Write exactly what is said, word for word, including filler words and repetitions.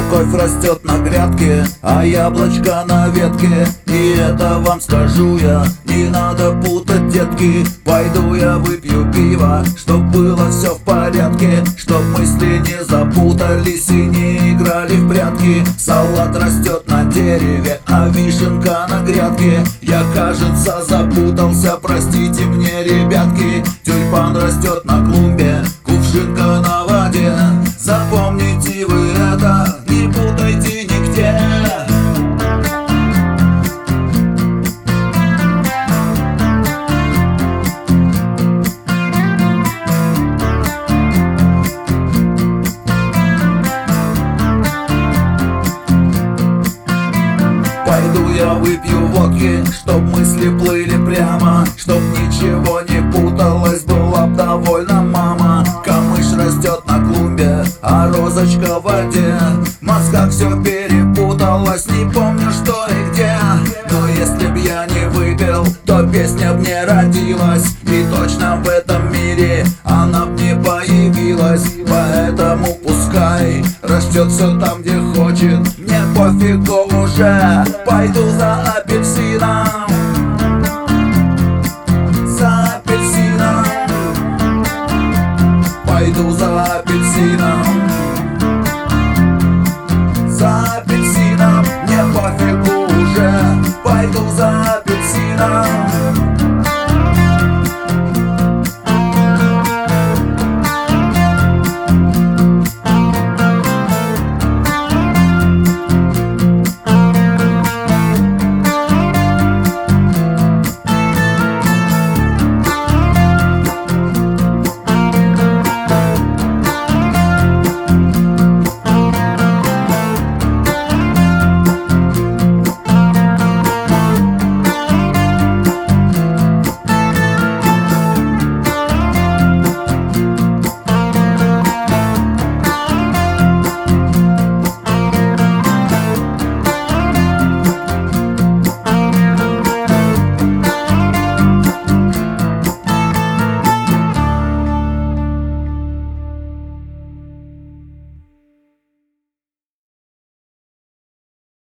Морковь растет на грядке, а яблочко на ветке. И это вам скажу я, не надо путать, детки. Пойду я выпью пиво, чтоб было все в порядке, чтоб мысли не запутались и не играли в прятки. Салат растет на дереве, а вишенка на грядке. Я, кажется, запутался, простите мне, ребятки. Тюльпан растет на клумбе, кувшинка на воде. Запомните вы это, не путайте нигде. Пойду я выпью водки, чтоб мысли плыли прямо, чтоб ничего не путалось, была б довольна мама. Камыш растет на клумбе, а розочка в воде. В мозгах все перепуталось, не помню что и где. Но если б я не выпил, то песня б не родилась. И точно в этом мире она б не появилась. Поэтому пускай растет все там, где хочет, мне пофигу уже. Пойду за апельсином, за апельсином, пойду за апельсином.